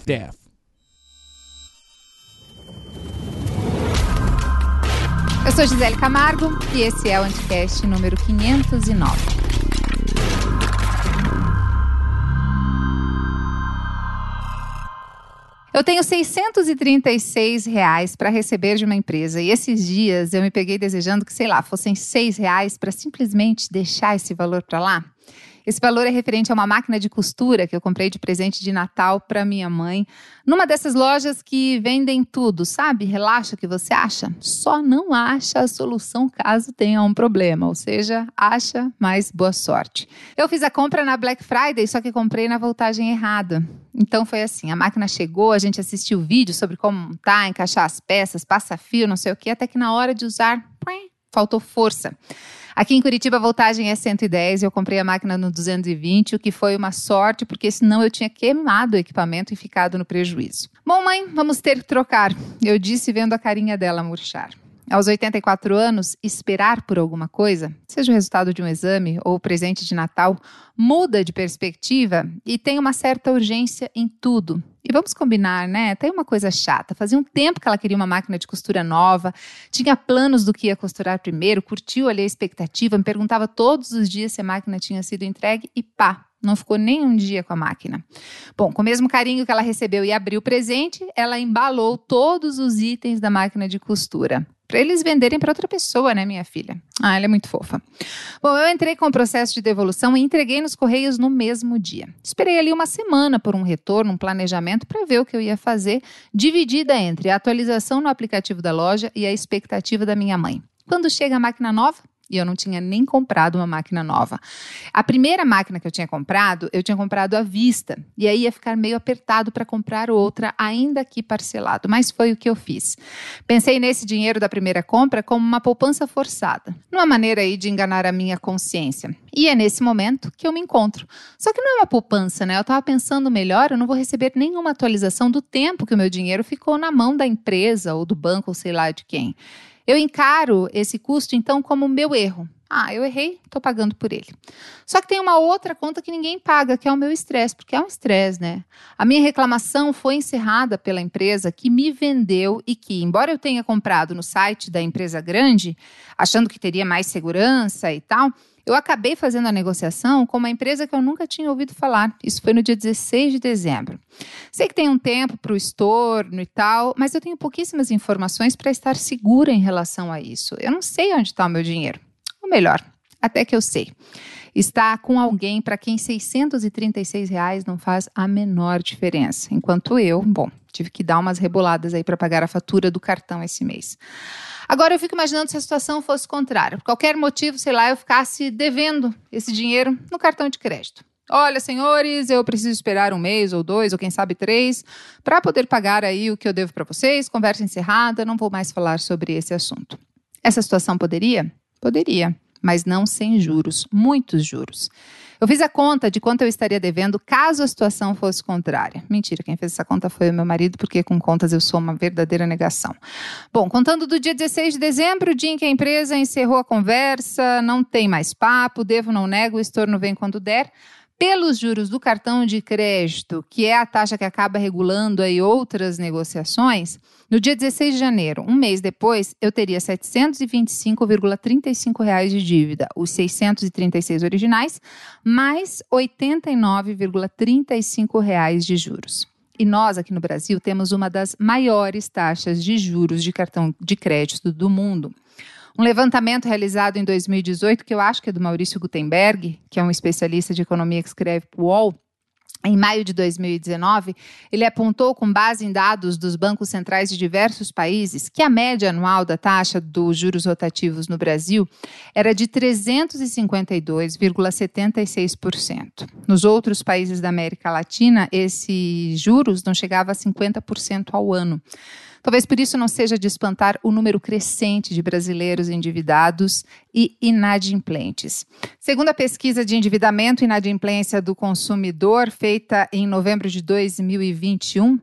death. Eu sou Gisele Camargo e esse é o Anticast número 509. Eu tenho R$636 para receber de uma empresa e esses dias eu me peguei desejando que, fossem R$6 para simplesmente deixar esse valor para lá. Esse valor é referente a uma máquina de costura que eu comprei de presente de Natal para minha mãe, numa dessas lojas que vendem tudo, sabe? Relaxa o que você acha, só não acha a solução caso tenha um problema, ou seja, acha, mas boa sorte. Eu fiz a compra na Black Friday, só que comprei na voltagem errada. Então foi assim, a máquina chegou, a gente assistiu o vídeo sobre como montar, encaixar as peças, passa fio, não sei o que, até que na hora de usar, faltou força. Aqui em Curitiba a voltagem é 110 e eu comprei a máquina no 220, o que foi uma sorte, porque senão eu tinha queimado o equipamento e ficado no prejuízo. Bom, mãe, vamos ter que trocar, eu disse vendo a carinha dela murchar. Aos 84 anos, esperar por alguma coisa, seja o resultado de um exame ou o presente de Natal, muda de perspectiva e tem uma certa urgência em tudo. E vamos combinar, né? Tem uma coisa chata. Fazia um tempo que ela queria uma máquina de costura nova, tinha planos do que ia costurar primeiro, curtiu ali a expectativa, me perguntava todos os dias se a máquina tinha sido entregue e pá! Não ficou nem um dia com a máquina. Bom, com o mesmo carinho que ela recebeu e abriu o presente, ela embalou todos os itens da máquina de costura. Para eles venderem para outra pessoa, né, minha filha? Ela é muito fofa. Bom, eu entrei com o processo de devolução e entreguei nos Correios no mesmo dia. Esperei ali uma semana por um retorno, um planejamento para ver o que eu ia fazer, dividida entre a atualização no aplicativo da loja e a expectativa da minha mãe. Quando chega a máquina nova, e eu não tinha nem comprado uma máquina nova. A primeira máquina que eu tinha comprado à vista. E aí ia ficar meio apertado para comprar outra, ainda que parcelado. Mas foi o que eu fiz. Pensei nesse dinheiro da primeira compra como uma poupança forçada. Numa maneira aí de enganar a minha consciência. E é nesse momento que eu me encontro. Só que não é uma poupança, né? Eu estava pensando melhor, eu não vou receber nenhuma atualização do tempo que o meu dinheiro ficou na mão da empresa ou do banco ou sei lá de quem. Eu encaro esse custo, então, como meu erro. Eu errei, estou pagando por ele. Só que tem uma outra conta que ninguém paga, que é o meu estresse, porque é um estresse, né? A minha reclamação foi encerrada pela empresa que me vendeu e que, embora eu tenha comprado no site da empresa grande, achando que teria mais segurança e tal, eu acabei fazendo a negociação com uma empresa que eu nunca tinha ouvido falar. Isso foi no dia 16 de dezembro. Sei que tem um tempo para o estorno e tal, mas eu tenho pouquíssimas informações para estar segura em relação a isso. Eu não sei onde está o meu dinheiro. Ou melhor, até que eu sei. Está com alguém para quem R$636 não faz a menor diferença. Enquanto eu, tive que dar umas reboladas aí para pagar a fatura do cartão esse mês. Agora eu fico imaginando se a situação fosse contrária. Por qualquer motivo, eu ficasse devendo esse dinheiro no cartão de crédito. Olha, senhores, eu preciso esperar 1 mês ou 2 ou quem sabe 3 para poder pagar aí o que eu devo para vocês. Conversa encerrada, não vou mais falar sobre esse assunto. Essa situação poderia? Poderia, mas não sem juros, muitos juros. Eu fiz a conta de quanto eu estaria devendo caso a situação fosse contrária. Mentira, quem fez essa conta foi o meu marido, porque com contas eu sou uma verdadeira negação. Bom, contando do dia 16 de dezembro, o dia em que a empresa encerrou a conversa, não tem mais papo, devo, não nego, o estorno vem quando der. Pelos juros do cartão de crédito, que é a taxa que acaba regulando aí outras negociações, no dia 16 de janeiro, um mês depois, eu teria R$ 725,35 de dívida, os 636 originais, mais R$ 89,35 de juros. E nós, aqui no Brasil, temos uma das maiores taxas de juros de cartão de crédito do mundo. Um levantamento realizado em 2018, que eu acho que é do Maurício Gutenberg, que é um especialista de economia que escreve para o UOL, em maio de 2019, ele apontou, com base em dados dos bancos centrais de diversos países, que a média anual da taxa dos juros rotativos no Brasil era de 352,76%. Nos outros países da América Latina, esses juros não chegavam a 50% ao ano. Talvez por isso não seja de espantar o número crescente de brasileiros endividados e inadimplentes. Segundo a pesquisa de endividamento e inadimplência do consumidor, feita em novembro de 2021,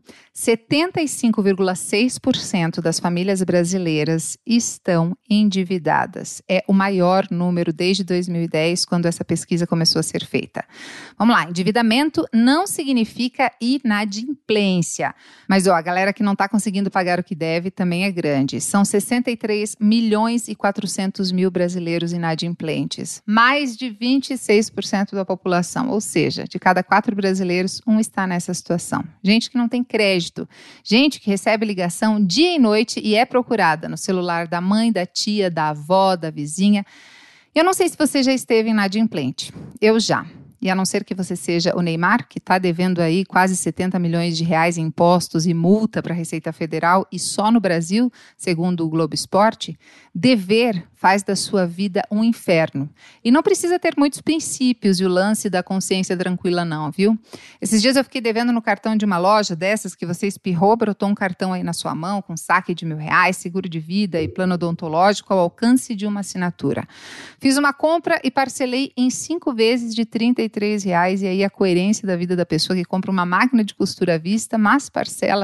75,6% das famílias brasileiras estão endividadas. É o maior número desde 2010, quando essa pesquisa começou a ser feita. Vamos lá, endividamento não significa inadimplência. Mas a galera que não está conseguindo pagar o que deve também é grande. São 63 milhões e 400 mil brasileiros inadimplentes. Mais de 26% da população, ou seja, de cada 4 brasileiros, um está nessa situação. Gente que não tem crédito. Gente que recebe ligação dia e noite e é procurada no celular da mãe, da tia, da avó, da vizinha. Eu não sei se você já esteve inadimplente. Eu já. E a não ser que você seja o Neymar, que está devendo aí quase 70 milhões de reais em impostos e multa para a Receita Federal, e só no Brasil, segundo o Globo Esporte, dever faz da sua vida um inferno. E não precisa ter muitos princípios e o lance da consciência tranquila não, viu? Esses dias eu fiquei devendo no cartão de uma loja dessas que você espirrou, brotou um cartão aí na sua mão com saque de R$1.000, seguro de vida e plano odontológico ao alcance de uma assinatura. Fiz uma compra e parcelei em 5 vezes de R$33, e aí a coerência da vida da pessoa que compra uma máquina de costura à vista, mas parcela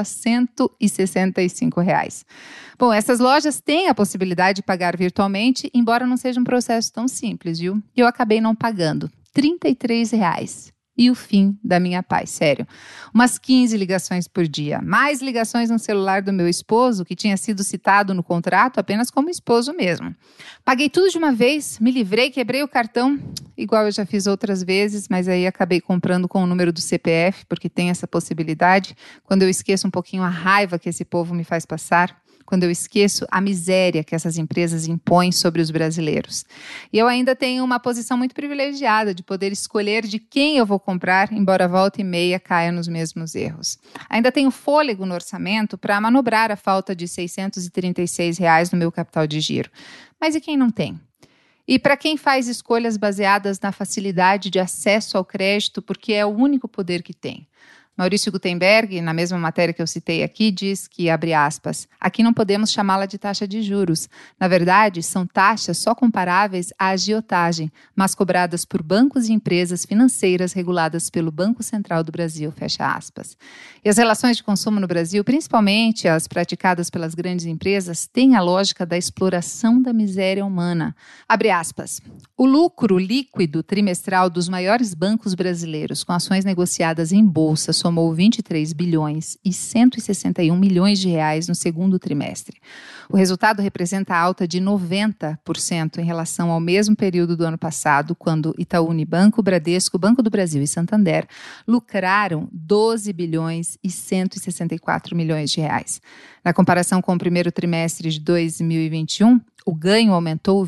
R$165. Bom, essas lojas têm a possibilidade de pagar virtualmente, embora não seja um processo tão simples, viu? E eu acabei não pagando. R$33. E o fim da minha paz, sério. Umas 15 ligações por dia. Mais ligações no celular do meu esposo, que tinha sido citado no contrato apenas como esposo mesmo. Paguei tudo de uma vez, me livrei, quebrei o cartão, igual eu já fiz outras vezes, mas aí acabei comprando com o número do CPF, porque tem essa possibilidade. Quando eu esqueço um pouquinho a raiva que esse povo me faz passar, quando eu esqueço a miséria que essas empresas impõem sobre os brasileiros. E eu ainda tenho uma posição muito privilegiada de poder escolher de quem eu vou comprar, embora volta e meia caia nos mesmos erros. Ainda tenho fôlego no orçamento para manobrar a falta de R$636 no meu capital de giro. Mas e quem não tem? E para quem faz escolhas baseadas na facilidade de acesso ao crédito, porque é o único poder que tem? Maurício Gutenberg, na mesma matéria que eu citei aqui, diz que, abre aspas, aqui não podemos chamá-la de taxa de juros. Na verdade, são taxas só comparáveis à agiotagem, mas cobradas por bancos e empresas financeiras reguladas pelo Banco Central do Brasil, fecha aspas. E as relações de consumo no Brasil, principalmente as praticadas pelas grandes empresas, têm a lógica da exploração da miséria humana. Abre aspas, o lucro líquido trimestral dos maiores bancos brasileiros com ações negociadas em bolsa somou 23 bilhões e 161 milhões de reais no segundo trimestre. O resultado representa alta de 90% em relação ao mesmo período do ano passado, quando Itaú Unibanco, Bradesco, Banco do Brasil e Santander lucraram 12 bilhões e 164 milhões de reais. Na comparação com o primeiro trimestre de 2021, o ganho aumentou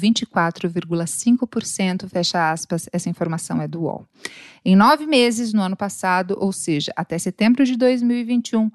24,5%, fecha aspas, essa informação é do UOL. Em 9 meses no ano passado, ou seja, até setembro de 2021,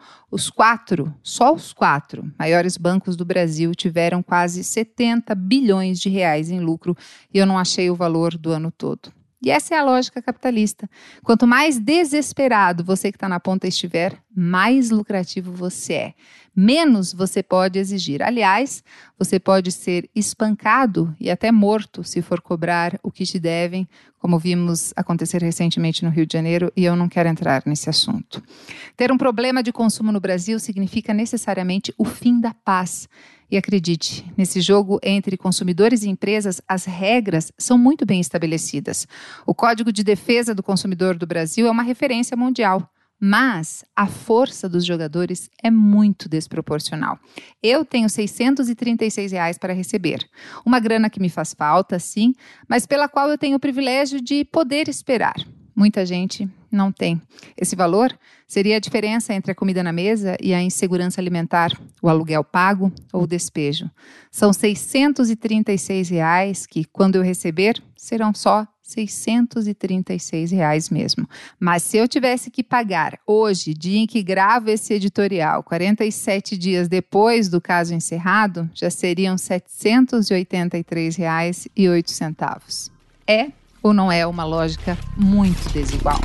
só os quatro maiores bancos do Brasil tiveram quase 70 bilhões de reais em lucro e eu não achei o valor do ano todo. E essa é a lógica capitalista. Quanto mais desesperado você que está na ponta estiver, mais lucrativo você é. Menos você pode exigir. Aliás, você pode ser espancado e até morto se for cobrar o que te devem, como vimos acontecer recentemente no Rio de Janeiro, e eu não quero entrar nesse assunto. Ter um problema de consumo no Brasil significa necessariamente o fim da paz. E acredite, nesse jogo entre consumidores e empresas, as regras são muito bem estabelecidas. O Código de Defesa do Consumidor do Brasil é uma referência mundial, mas a força dos jogadores é muito desproporcional. Eu tenho R$636 para receber. Uma grana que me faz falta, sim, mas pela qual eu tenho o privilégio de poder esperar. Muita gente não tem. Esse valor seria a diferença entre a comida na mesa e a insegurança alimentar, o aluguel pago ou o despejo. São R$636 que, quando eu receber, serão só R$636 mesmo. Mas se eu tivesse que pagar hoje, dia em que gravo esse editorial, 47 dias depois do caso encerrado, já seriam R$783,08. É ou não é uma lógica muito desigual?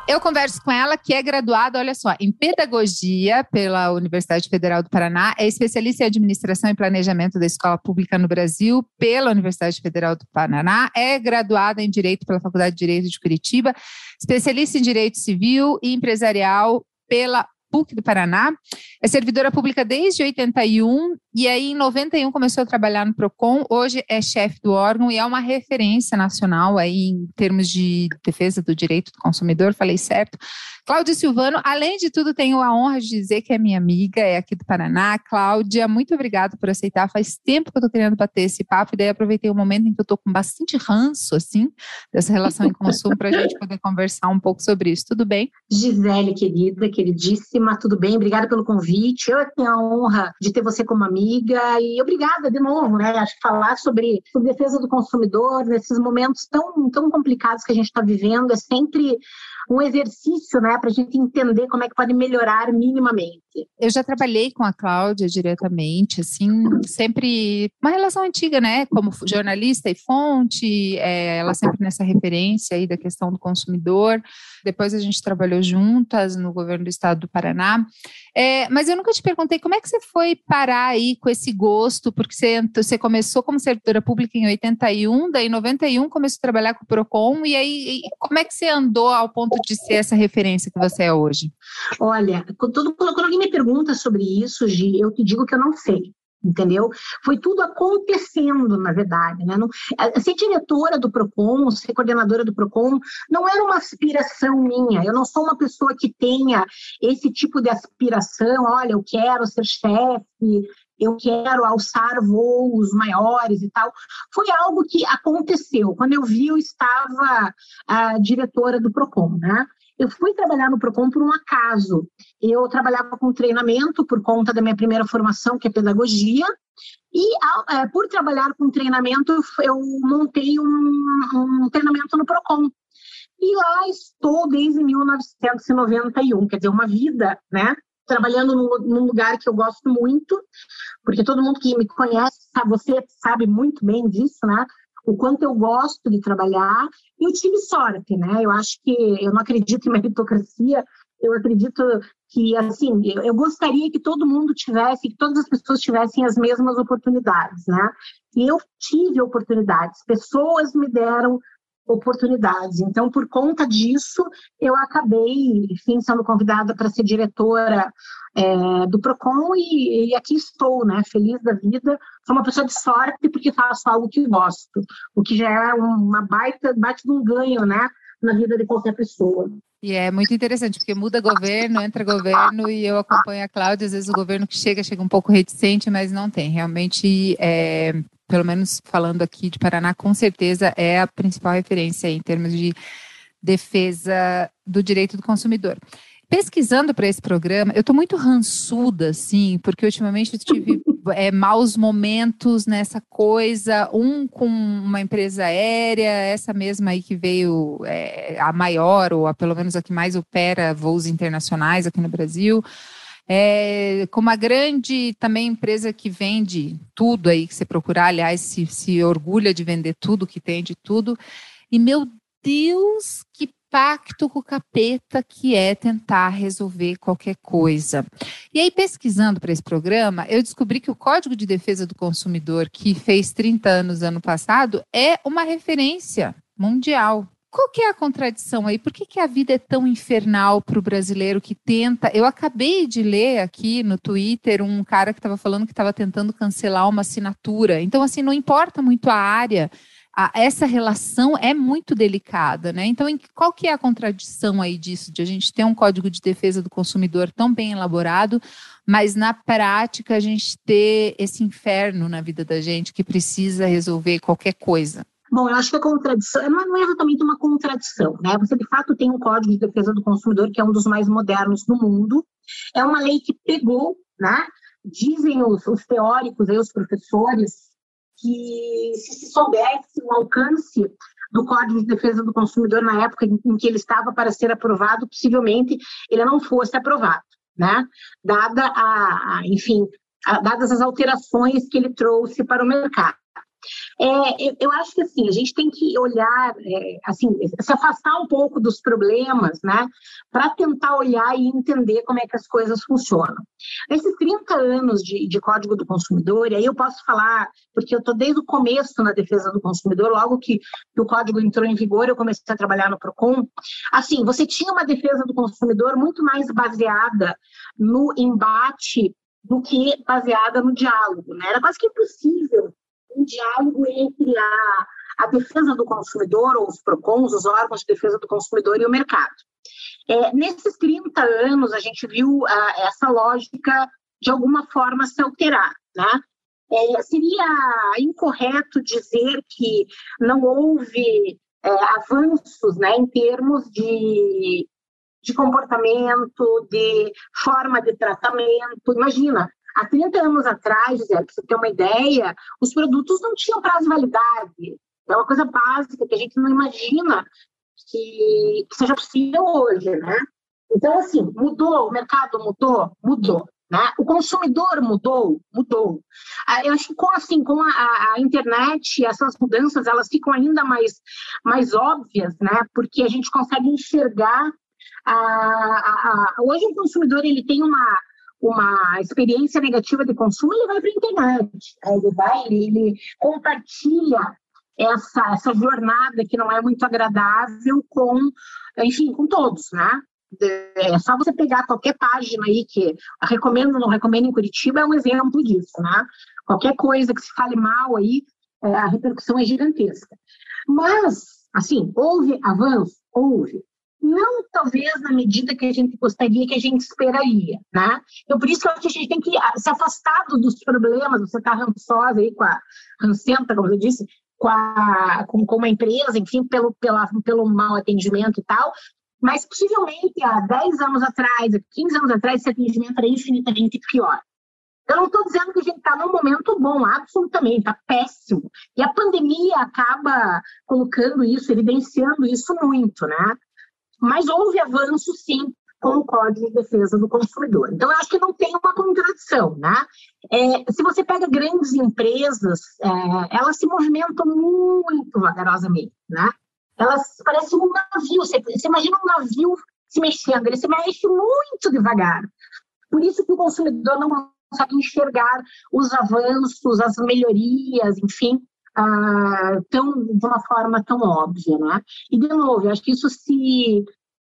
Eu converso com ela, que é graduada, olha só, em Pedagogia pela Universidade Federal do Paraná, é especialista em Administração e Planejamento da Escola Pública no Brasil pela Universidade Federal do Paraná, é graduada em Direito pela Faculdade de Direito de Curitiba, especialista em Direito Civil e Empresarial pela PUC do Paraná, é servidora pública desde 81 e aí em 91 começou a trabalhar no PROCON, hoje é chefe do órgão e é uma referência nacional aí em termos de defesa do direito do consumidor, falei certo. Cláudia Silvano, além de tudo, tenho a honra de dizer que é minha amiga, é aqui do Paraná. Cláudia, muito obrigada por aceitar, faz tempo que eu estou querendo bater esse papo e daí aproveitei o momento em que eu estou com bastante ranço, assim, dessa relação em consumo para a gente poder conversar um pouco sobre isso, tudo bem? Gisele, querida, queridíssima, tudo bem? Obrigada pelo convite. Eu tenho a honra de ter você como amiga e obrigada de novo, né? Acho que falar sobre defesa do consumidor nesses momentos tão complicados que a gente está vivendo é sempre um exercício, né, para a gente entender como é que pode melhorar minimamente. Eu já trabalhei com a Cláudia diretamente, assim, sempre uma relação antiga, né, como jornalista e fonte, ela sempre nessa referência aí da questão do consumidor. Depois a gente trabalhou juntas no governo do estado do Paraná. Mas eu nunca te perguntei como é que você foi parar aí com esse gosto, porque você começou como servidora pública em 81, daí em 91 começou a trabalhar com o PROCON, e aí como é que você andou ao ponto de ser essa referência que você é hoje? Olha, quando alguém me pergunta sobre isso, Gi, eu te digo que eu não sei. Entendeu? Foi tudo acontecendo, na verdade, né? Ser diretora do PROCON, ser coordenadora do PROCON, não era uma aspiração minha. Eu não sou uma pessoa que tenha esse tipo de aspiração. Olha, eu quero ser chefe, eu quero alçar voos maiores e tal. Foi algo que aconteceu. Quando eu vi, eu estava a diretora do PROCON, né? Eu fui trabalhar no PROCON por um acaso. Eu trabalhava com treinamento por conta da minha primeira formação, que é pedagogia, e por trabalhar com treinamento, eu montei um treinamento no PROCON. E lá estou desde 1991, quer dizer, uma vida, né? Trabalhando num lugar que eu gosto muito, porque todo mundo que me conhece, você sabe muito bem disso, né? O quanto eu gosto de trabalhar, e eu tive sorte, né? Eu acho que eu não acredito em meritocracia, eu acredito que, assim, eu gostaria que todo mundo tivesse, que todas as pessoas tivessem as mesmas oportunidades, né? E eu tive oportunidades, pessoas me deram oportunidades. Então, por conta disso, eu acabei, enfim, sendo convidada para ser diretora do PROCON e aqui estou, né, feliz da vida. Sou uma pessoa de sorte porque faço algo que gosto, o que já é uma baita de um ganho, né, na vida de qualquer pessoa. E é muito interessante, porque muda governo, entra governo, e eu acompanho a Cláudia, às vezes o governo que chega um pouco reticente, mas não tem. Realmente, pelo menos falando aqui de Paraná, com certeza é a principal referência em termos de defesa do direito do consumidor. Pesquisando para esse programa, eu estou muito rançuda, assim, porque ultimamente eu tive maus momentos nessa coisa, com uma empresa aérea, essa mesma aí que veio a maior, ou pelo menos a que mais opera voos internacionais aqui no Brasil, com uma grande também empresa que vende tudo aí que você procurar, aliás, se orgulha de vender tudo que tem de tudo, e meu Deus, que pacto com o capeta que é tentar resolver qualquer coisa. E aí, pesquisando para esse programa, eu descobri que o Código de Defesa do Consumidor, que fez 30 anos ano passado, é uma referência mundial. Qual que é a contradição aí? Por que a vida é tão infernal para o brasileiro que tenta... Eu acabei de ler aqui no Twitter um cara que estava falando que estava tentando cancelar uma assinatura. Então, assim, não importa muito a área... Essa relação é muito delicada, né? Então, qual que é a contradição aí disso, de a gente ter um Código de Defesa do Consumidor tão bem elaborado, mas na prática a gente ter esse inferno na vida da gente que precisa resolver qualquer coisa? Bom, eu acho que a contradição não é exatamente uma contradição, né? Você, de fato, tem um Código de Defesa do Consumidor que é um dos mais modernos do mundo. É uma lei que pegou, né? Dizem os teóricos, os professores, que se soubesse o alcance do Código de Defesa do Consumidor na época em que ele estava para ser aprovado, possivelmente ele não fosse aprovado, né? Dadas as alterações que ele trouxe para o mercado. Eu acho que assim, a gente tem que olhar, assim, se afastar um pouco dos problemas, né, para tentar olhar e entender como é que as coisas funcionam. Esses 30 anos de Código do Consumidor, e aí eu posso falar, porque eu estou desde o começo na defesa do consumidor, logo que o Código entrou em vigor, eu comecei a trabalhar no PROCON. Assim, você tinha uma defesa do consumidor muito mais baseada no embate do que baseada no diálogo, né? Era quase que impossível um diálogo entre a defesa do consumidor, ou os PROCONs, os órgãos de defesa do consumidor e o mercado. Nesses 30 anos, a gente viu essa lógica, de alguma forma, se alterar, né? Seria incorreto dizer que não houve avanços, né, em termos de comportamento, de forma de tratamento. Imagina, há 30 anos atrás, para você ter uma ideia, os produtos não tinham prazo de validade. É uma coisa básica que a gente não imagina que seja possível hoje, né? Então, assim, mudou, o mercado mudou, né? O consumidor mudou. Eu acho que com a internet, essas mudanças, elas ficam ainda mais óbvias, né? Porque a gente consegue enxergar. Hoje o consumidor, ele tem uma experiência negativa de consumo, ele vai para a internet, ele compartilha essa jornada que não é muito agradável com todos, né? É só você pegar qualquer página aí que recomendo ou não recomendo em Curitiba, é um exemplo disso, né? Qualquer coisa que se fale mal aí, a repercussão é gigantesca. Mas, assim, houve avanço? Houve. Não, talvez, na medida que a gente gostaria, que a gente esperaria, né? Então, por isso que eu acho que a gente tem que se afastar dos problemas. Você está rançosa aí, rancenta, como eu disse, com uma empresa, enfim, pelo mau atendimento e tal, mas possivelmente há 10 anos atrás, há 15 anos atrás, esse atendimento era infinitamente pior. Eu não estou dizendo que a gente está num momento bom, absolutamente, está péssimo. E a pandemia acaba colocando isso, evidenciando isso muito, né? Mas houve avanço, sim, com o Código de Defesa do Consumidor. Então, eu acho que não tem uma contradição, né? Se você pega grandes empresas, elas se movimentam muito vagarosamente, né? Elas parecem um navio. Você imagina um navio se mexendo, ele se mexe muito devagar. Por isso que o consumidor não consegue enxergar os avanços, as melhorias, enfim, de uma forma tão óbvia, né? E, de novo, eu acho que isso se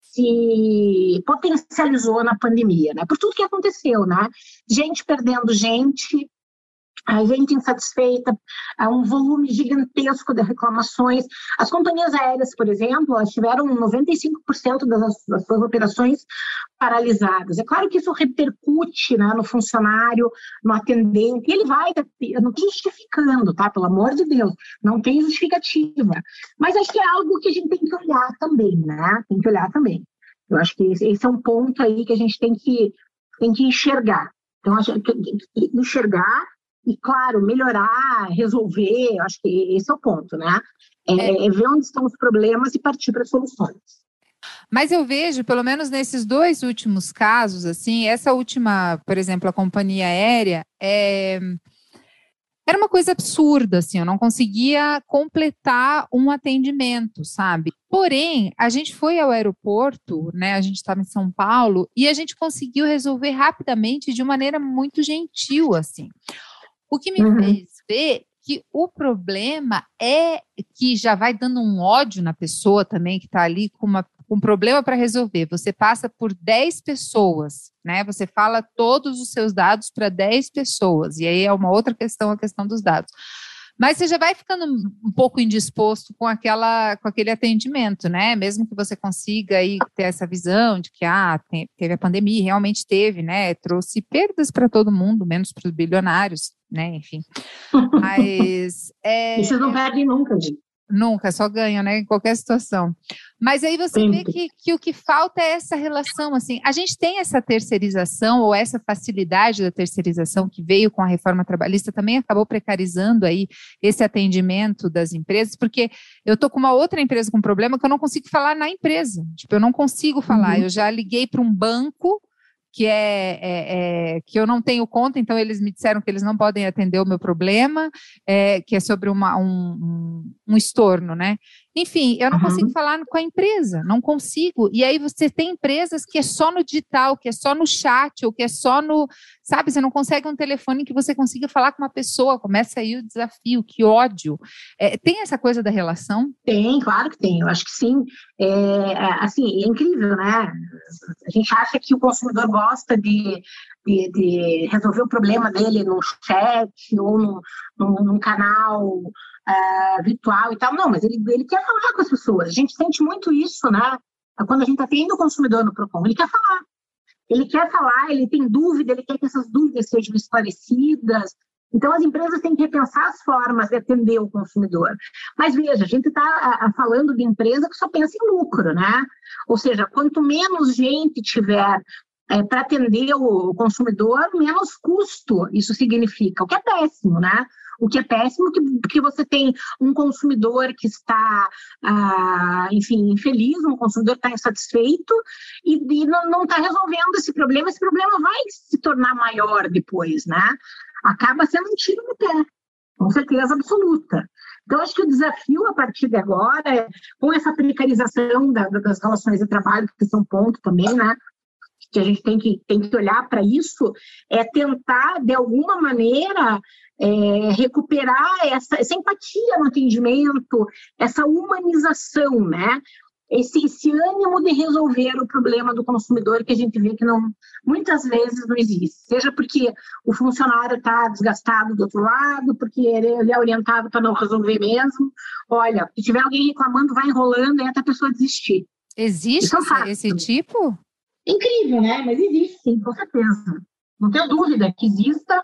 potencializou na pandemia, né? Por tudo que aconteceu, né? Gente perdendo gente, a gente insatisfeita, um volume gigantesco de reclamações. As companhias aéreas, por exemplo, elas tiveram 95% das suas operações paralisadas. É claro que isso repercute, né, no funcionário, no atendente, e ele vai, eu não estou justificando, tá? Pelo amor de Deus, não tem justificativa. Mas acho que é algo que a gente tem que olhar também, né? Tem que olhar também. Eu acho que esse é um ponto aí que a gente tem que enxergar. Então, enxergar e, claro, melhorar, resolver, eu acho que esse é o ponto, né? É ver onde estão os problemas e partir para soluções. Mas eu vejo, pelo menos nesses 2 últimos casos, assim, essa última, por exemplo, a companhia aérea, era uma coisa absurda, assim, eu não conseguia completar um atendimento, sabe? Porém, a gente foi ao aeroporto, né, a gente estava em São Paulo, e a gente conseguiu resolver rapidamente de maneira muito gentil, assim. O que me fez ver que o problema é que já vai dando um ódio na pessoa também, que está ali com um problema para resolver. Você passa por 10 pessoas, né? Você fala todos os seus dados para 10 pessoas, e aí é uma outra questão, a questão dos dados. Mas você já vai ficando um pouco indisposto com aquele atendimento, né? Mesmo que você consiga aí ter essa visão de que teve a pandemia, realmente teve, né? Trouxe perdas para todo mundo, menos para os bilionários, né? Enfim. Mas e vocês não perdem nunca, gente. Nunca, só ganham, né, em qualquer situação. Mas aí você vê que o que falta é essa relação, assim, a gente tem essa terceirização ou essa facilidade da terceirização que veio com a reforma trabalhista, também acabou precarizando aí esse atendimento das empresas, porque eu tô com uma outra empresa com problema que eu não consigo falar na empresa, tipo, eu não consigo falar, eu já liguei para um banco que eu não tenho conta, então eles me disseram que eles não podem atender o meu problema, que é sobre um estorno, né? Enfim, eu não consigo falar com a empresa, não consigo. E aí você tem empresas que é só no digital, que é só no chat, ou que é só no... Sabe, você não consegue um telefone que você consiga falar com uma pessoa. Começa aí o desafio, que ódio. Tem essa coisa da relação? Tem, claro que tem. Eu acho que sim. Assim, é incrível, né? A gente acha que o consumidor gosta de resolver o problema dele num chat ou num canal virtual e tal. Não, mas ele quer falar com as pessoas. A gente sente muito isso, né? Quando a gente atende o consumidor no Procon, ele quer falar. Ele quer falar, ele tem dúvida, ele quer que essas dúvidas sejam esclarecidas. Então, as empresas têm que repensar as formas de atender o consumidor. Mas, veja, a gente está falando de empresa que só pensa em lucro, né? Ou seja, quanto menos gente tiver para atender o consumidor, menos custo isso significa, o que é péssimo, né? O que é péssimo porque você tem um consumidor que está, enfim, infeliz, um consumidor que está insatisfeito e não está resolvendo esse problema vai se tornar maior depois, né? Acaba sendo um tiro no pé, com certeza absoluta. Então, acho que o desafio a partir de agora, com essa precarização das relações de trabalho, que são um ponto também, né? Que a gente tem que olhar para isso, é tentar, de alguma maneira, recuperar essa empatia no atendimento, essa humanização, né? Esse ânimo de resolver o problema do consumidor que a gente vê que muitas vezes não existe. Seja porque o funcionário está desgastado do outro lado, porque ele é orientado para não resolver mesmo. Olha, se tiver alguém reclamando, vai enrolando até a pessoa desistir. Existe esse tipo? Incrível, né? Mas existe, sim, com certeza. Não tenho dúvida que exista.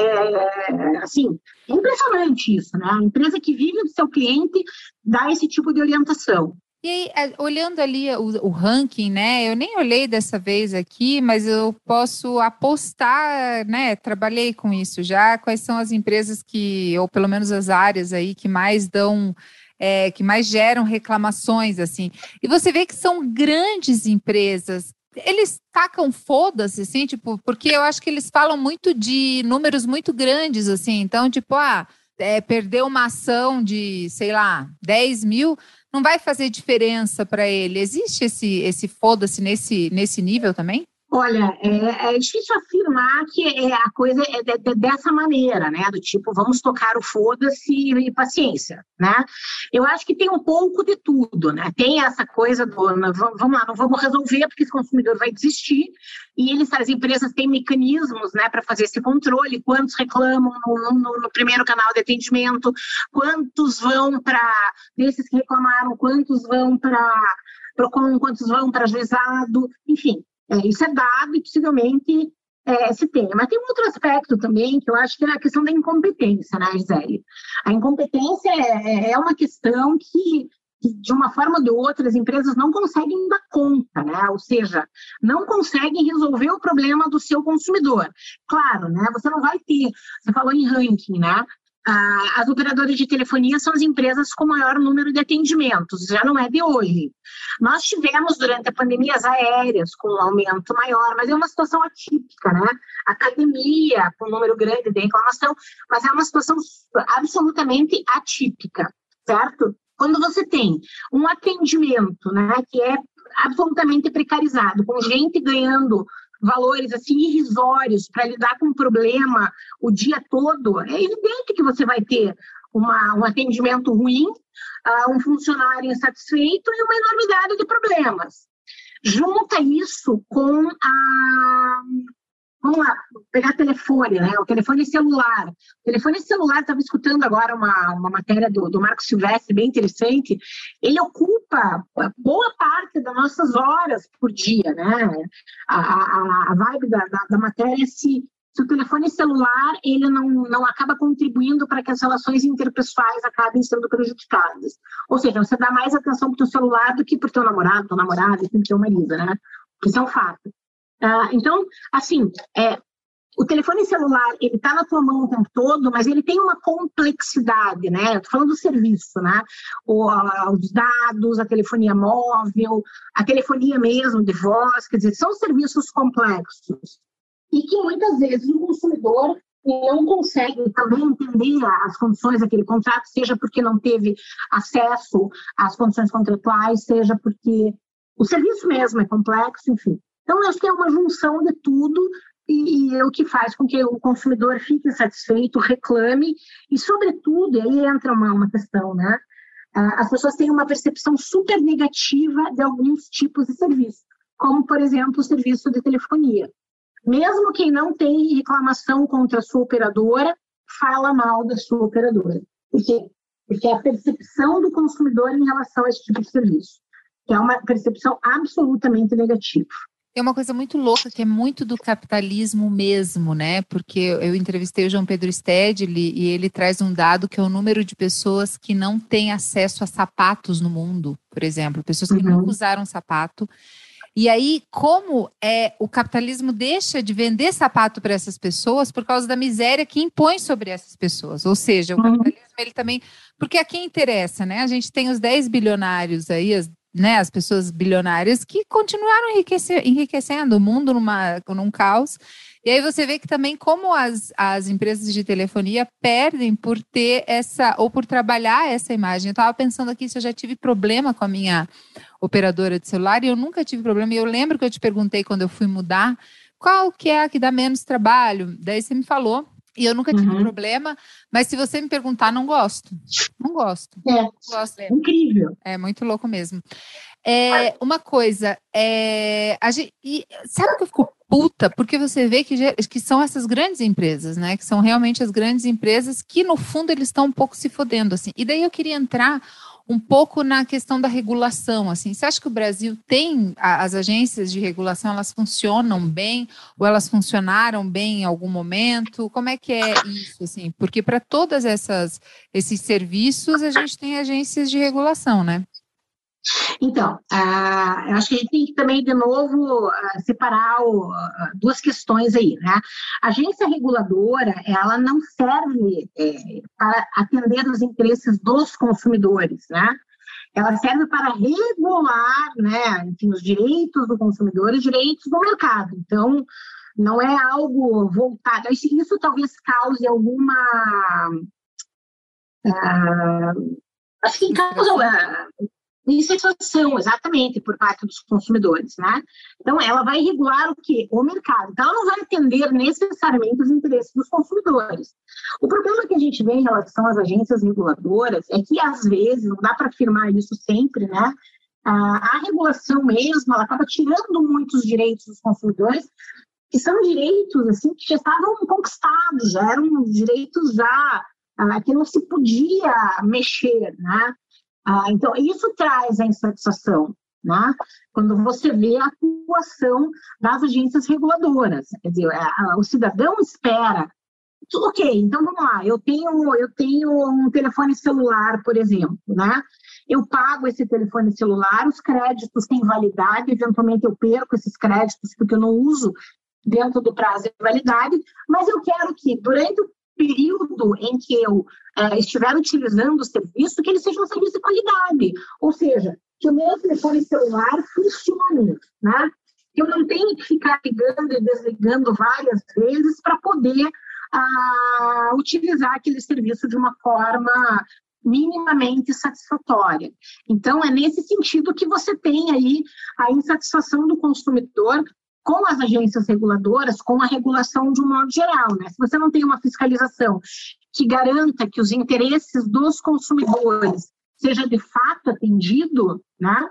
Assim, é impressionante isso, né? A empresa que vive do seu cliente dá esse tipo de orientação. E aí, olhando ali o ranking, né? Eu nem olhei dessa vez aqui, mas eu posso apostar, né? Trabalhei com isso já. Quais são as empresas ou pelo menos as áreas aí que mais dão... que mais geram reclamações, assim. E você vê que são grandes empresas. Eles tacam foda-se, assim, tipo, porque eu acho que eles falam muito de números muito grandes, assim. Então, tipo, perder uma ação de, sei lá, 10 mil, não vai fazer diferença para ele. Existe esse foda-se nesse nível também? Olha, é difícil afirmar que a coisa é dessa maneira, né? Do tipo, vamos tocar o foda-se e paciência, né? Eu acho que tem um pouco de tudo, né? Tem essa coisa do, vamos lá, não vamos resolver porque esse consumidor vai desistir e as empresas têm mecanismos, né, para fazer esse controle, quantos reclamam no primeiro canal de atendimento, quantos vão desses que reclamaram, quantos vão para Procon, quantos vão para juizado, enfim. Isso é dado e possivelmente se tem. Mas tem um outro aspecto também que eu acho que é a questão da incompetência, né, Gisele? A incompetência é uma questão que, de uma forma ou de outra, as empresas não conseguem dar conta, né? Ou seja, não conseguem resolver o problema do seu consumidor. Claro, né? Você não vai ter... Você falou em ranking, né? As operadoras de telefonia são as empresas com maior número de atendimentos, já não é de hoje. Nós tivemos, durante a pandemia, as aéreas com um aumento maior, mas é uma situação atípica, né? Academia com um número grande de reclamação, mas é uma situação absolutamente atípica, certo? Quando você tem um atendimento, né, que é absolutamente precarizado, com gente ganhando valores assim irrisórios para lidar com um problema o dia todo, é evidente que você vai ter um atendimento ruim, um funcionário insatisfeito e uma enormidade de problemas. Junta isso com vamos lá, pegar telefone, né? O telefone celular. O telefone celular, estava escutando agora uma matéria do Marco Silvestre, bem interessante. Ele ocupa boa parte das nossas horas por dia, né? A vibe da matéria é se o telefone celular ele não acaba contribuindo para que as relações interpessoais acabem sendo prejudicadas. Ou seja, você dá mais atenção para o teu celular do que para o teu namorado, tua namorada, para o teu marido, né? Isso é um fato. Então, assim, O telefone celular, ele está na tua mão o tempo todo, mas ele tem uma complexidade, né? Eu estou falando do serviço, né? Os dados, a telefonia móvel, a telefonia mesmo de voz, quer dizer, são serviços complexos. E que muitas vezes o consumidor não consegue também entender as condições daquele contrato, seja porque não teve acesso às condições contratuais, seja porque o serviço mesmo é complexo, enfim. Então, eu acho que é uma junção de tudo e é o que faz com que o consumidor fique insatisfeito, reclame e, sobretudo, e aí entra uma questão, né? As pessoas têm uma percepção super negativa de alguns tipos de serviço, como, por exemplo, o serviço de telefonia. Mesmo quem não tem reclamação contra a sua operadora, fala mal da sua operadora. Por quê? Porque é a percepção do consumidor em relação a esse tipo de serviço, que é uma percepção absolutamente negativa. É uma coisa muito louca, que é muito do capitalismo mesmo, né? Porque eu entrevistei o João Pedro Stedley e ele traz um dado que é o número de pessoas que não têm acesso a sapatos no mundo, por exemplo. Pessoas que nunca usaram sapato. E aí, como o capitalismo deixa de vender sapato para essas pessoas por causa da miséria que impõe sobre essas pessoas. Ou seja, o capitalismo, ele também... Porque a quem interessa, né? A gente tem os 10 bilionários aí, as pessoas bilionárias que continuaram enriquecendo o mundo num caos. E aí você vê que também como as empresas de telefonia perdem por ter por trabalhar essa imagem. Eu estava pensando aqui se eu já tive problema com a minha operadora de celular e eu nunca tive problema. E eu lembro que eu te perguntei quando eu fui mudar, qual que é a que dá menos trabalho? Daí você me falou. E eu nunca tive problema, mas se você me perguntar, não gosto. Não gosto. Não gosto. Incrível. É muito louco mesmo. Uma coisa, sabe que eu fico puta? Porque você vê que são essas grandes empresas, né? Que são realmente as grandes empresas que, no fundo, eles estão um pouco se fodendo, assim. E daí eu queria entrar um pouco na questão da regulação, assim. Você acha que o Brasil tem, as agências de regulação, elas funcionam bem? Ou elas funcionaram bem em algum momento? Como é que é isso, assim? Porque para todos esses serviços, a gente tem agências de regulação, né? Então, eu acho que a gente tem que também, de novo, separar duas questões aí, né? A agência reguladora, ela não serve para atender os interesses dos consumidores, né? Ela serve para regular, né, enfim, os direitos do consumidor e os direitos do mercado. Então, não é algo voltado... Isso talvez cause alguma... acho que causa... insatisfação, exatamente, por parte dos consumidores, né? Então, ela vai regular o quê? O mercado. Então, ela não vai atender necessariamente os interesses dos consumidores. O problema que a gente vê em relação às agências reguladoras é que, às vezes, não dá para afirmar isso sempre, né? A regulação mesmo, ela acaba tirando muitos direitos dos consumidores, que são direitos, assim, que já estavam conquistados, já eram direitos que não se podia mexer, né? Então, isso traz a insatisfação, né? Quando você vê a atuação das agências reguladoras. Quer dizer, o cidadão espera. Ok, então vamos lá, eu tenho um telefone celular, por exemplo, né? Eu pago esse telefone celular, os créditos têm validade, eventualmente eu perco esses créditos porque eu não uso dentro do prazo de validade, mas eu quero que, durante o período em que eu estiver utilizando o serviço, que ele seja um serviço de qualidade, ou seja, que o meu telefone celular funcione, né? Que eu não tenha que ficar ligando e desligando várias vezes para poder utilizar aquele serviço de uma forma minimamente satisfatória. Então, é nesse sentido que você tem aí a insatisfação do consumidor com as agências reguladoras, com a regulação de um modo geral, né? Se você não tem uma fiscalização que garanta que os interesses dos consumidores seja de fato atendido, né?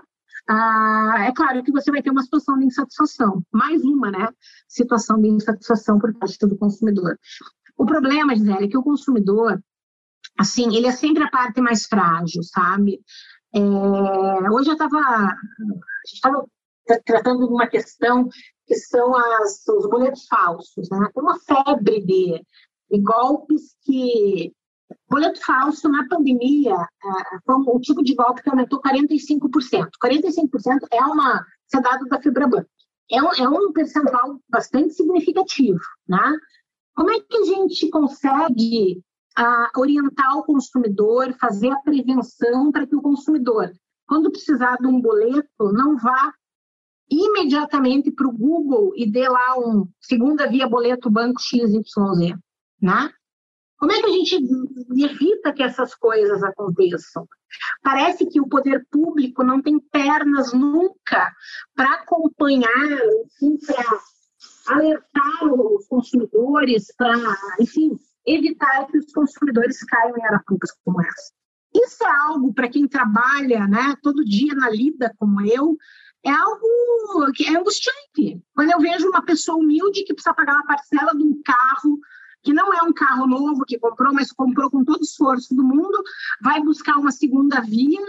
É claro que você vai ter uma situação de insatisfação, mais uma, né? Situação de insatisfação por parte do consumidor. O problema, Gisele, é que o consumidor, assim, ele é sempre a parte mais frágil, sabe? Hoje a gente estava tratando de uma questão que são os boletos falsos, né? Tem uma febre de golpes que... Boleto falso, na pandemia, foi um tipo de golpe que aumentou 45%. 45% é dado da Febraban. é um percentual bastante significativo, né? Como é que a gente consegue orientar o consumidor, fazer a prevenção para que o consumidor, quando precisar de um boleto, não vá imediatamente para o Google e dê lá um segunda via boleto banco XYZ, né? Como é que a gente evita que essas coisas aconteçam? Parece que o poder público não tem pernas nunca para acompanhar, enfim, para alertar os consumidores, para, enfim, evitar que os consumidores caiam em arapucas como essa. Isso é algo para quem trabalha, né, todo dia na lida como eu, é algo que é angustiante. Quando eu vejo uma pessoa humilde que precisa pagar uma parcela de um carro, que não é um carro novo que comprou, mas comprou com todo o esforço do mundo, vai buscar uma segunda via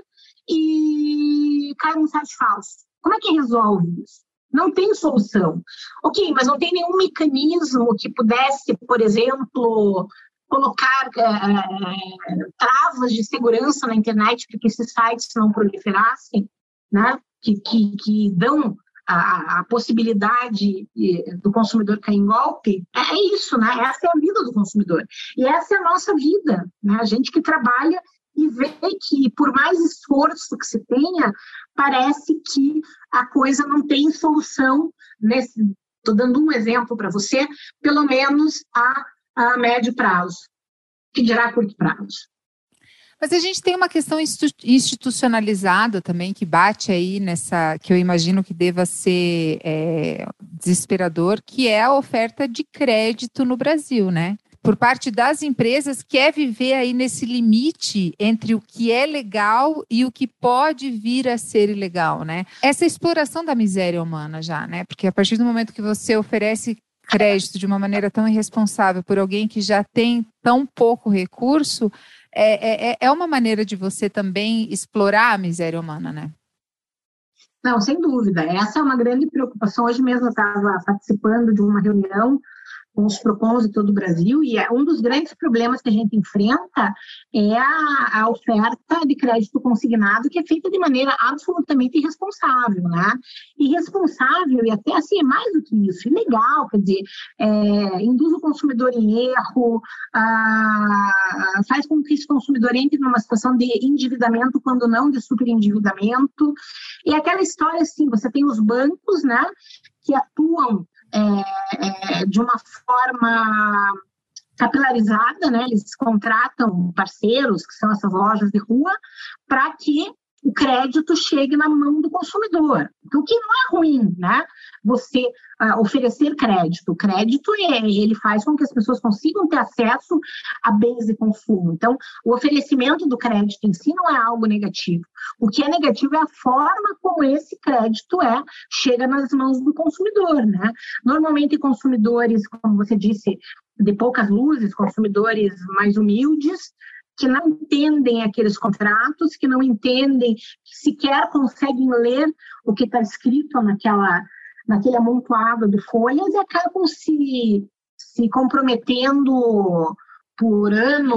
e cai num site falso. Como é que resolve isso? Não tem solução. Ok, mas não tem nenhum mecanismo que pudesse, por exemplo, colocar travas de segurança na internet para que esses sites não proliferassem, né? Que dão a possibilidade do consumidor cair em golpe. É isso, né? Essa é a vida do consumidor. E essa é a nossa vida, né? A gente que trabalha e vê que, por mais esforço que se tenha, parece que a coisa não tem solução. Estou dando um exemplo para você, pelo menos a médio prazo, que dirá a curto prazo. Mas a gente tem uma questão institucionalizada também, que bate aí nessa, que eu imagino que deva ser desesperador, que é a oferta de crédito no Brasil, né? Por parte das empresas, que é viver aí nesse limite entre o que é legal e o que pode vir a ser ilegal, né? Essa exploração da miséria humana já, né? Porque a partir do momento que você oferece crédito de uma maneira tão irresponsável por alguém que já tem tão pouco recurso, é uma maneira de você também explorar a miséria humana, né? Não, sem dúvida. Essa é uma grande preocupação. Hoje mesmo eu estava participando de uma reunião com os PROCONs de todo o Brasil, e um dos grandes problemas que a gente enfrenta é a oferta de crédito consignado, que é feita de maneira absolutamente irresponsável, né? Irresponsável e até assim, mais do que isso, ilegal, quer dizer, induz o consumidor em erro, faz com que esse consumidor entre numa situação de endividamento, quando não de superendividamento, e aquela história assim, você tem os bancos, né, que atuam de uma forma capilarizada, né? Eles contratam parceiros, que são essas lojas de rua, para que o crédito chegue na mão do consumidor. O que não é ruim, né? Você oferecer crédito. O crédito, ele faz com que as pessoas consigam ter acesso a bens de consumo. Então, o oferecimento do crédito em si não é algo negativo. O que é negativo é a forma como esse crédito chega nas mãos do consumidor, né? Normalmente, consumidores, como você disse, de poucas luzes, consumidores mais humildes, que não entendem aqueles contratos, que não entendem, que sequer conseguem ler o que está escrito naquele amontoado de folhas e acabam se comprometendo por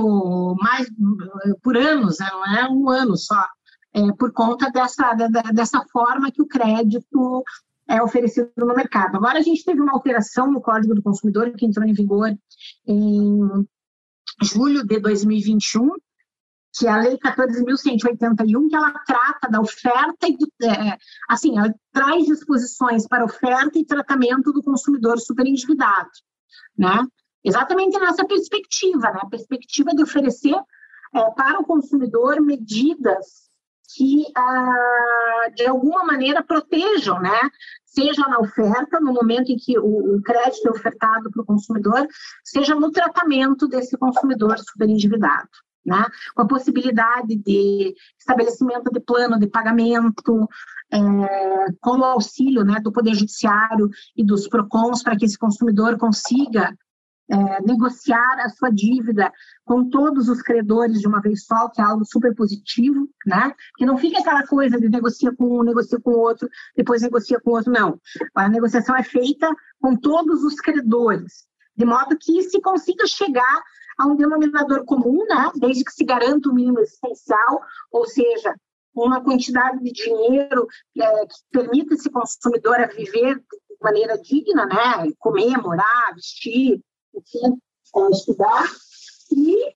anos, né? Não é um ano só, por conta dessa forma que o crédito é oferecido no mercado. Agora a gente teve uma alteração no Código do Consumidor que entrou em vigor em julho de 2021, que é a Lei 14.181, que ela trata da oferta e ela traz disposições para oferta e tratamento do consumidor superendividado, né? Exatamente nessa perspectiva, né? A perspectiva de oferecer para o consumidor medidas que, de alguma maneira, protejam, né? Seja na oferta, no momento em que o crédito é ofertado para o consumidor, seja no tratamento desse consumidor superendividado, né? Com a possibilidade de estabelecimento de plano de pagamento, com o auxílio, né, do Poder Judiciário e dos PROCONs, para que esse consumidor consiga negociar a sua dívida com todos os credores de uma vez só, que é algo super positivo, né? Que não fica aquela coisa de negocia com um, negocia com o outro, depois negocia com o outro, não. A negociação é feita com todos os credores, de modo que se consiga chegar a um denominador comum, né? Desde que se garanta o mínimo essencial, ou seja, uma quantidade de dinheiro que permita esse consumidor a viver maneira digna, né? Comer, morar, vestir, enfim, estudar, e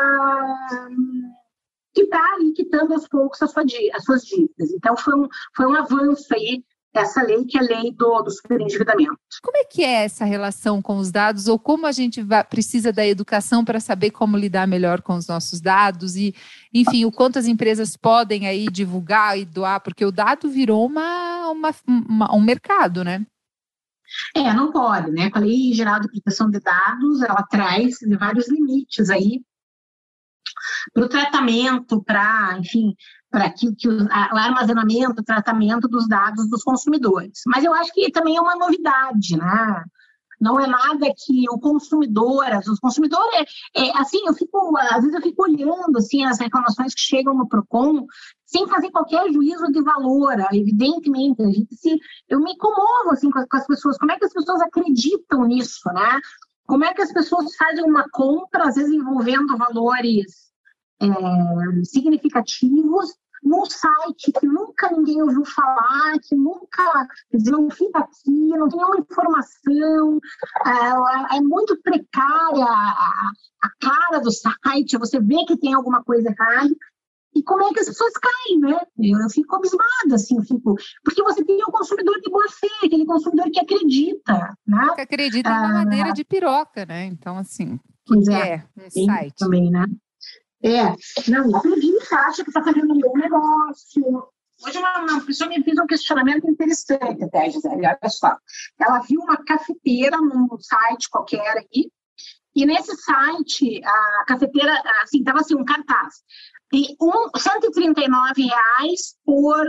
que está ali quitando aos poucos as suas dívidas. Então, foi um avanço aí essa lei, que é a lei do superendividamento. Como é que é essa relação com os dados, ou como a gente precisa da educação para saber como lidar melhor com os nossos dados e, enfim, o quanto as empresas podem aí divulgar e doar, porque o dado virou um mercado, né? Não pode, né? A Lei Geral de Proteção de Dados, ela traz vários limites aí para o tratamento, enfim, para o armazenamento, o tratamento dos dados dos consumidores. Mas eu acho que também é uma novidade, né? Não é nada que os consumidores, assim, às vezes eu fico olhando, assim, as reclamações que chegam no PROCON, sem fazer qualquer juízo de valor, evidentemente, eu me comovo, assim, com as pessoas, como é que as pessoas acreditam nisso, né? Como é que as pessoas fazem uma compra, às vezes envolvendo valores significativos, num site que nunca ninguém ouviu falar, que nunca, quer dizer, não fica aqui, não tem nenhuma informação, é muito precária a cara do site, você vê que tem alguma coisa errada, e como é que as pessoas caem, né? Eu fico abismada, assim, porque você tem o consumidor de boa fé, aquele consumidor que acredita, né? Que acredita em mamadeira de piroca, né? Então, assim, o que é um site? Também, né? Não acredita, acha que está fazendo um bom negócio. Hoje uma pessoa me fez um questionamento interessante até, Gisele, olha só. Ela viu uma cafeteira num site qualquer aí, e nesse site, a cafeteira, assim, estava assim, um cartaz, de R$139 por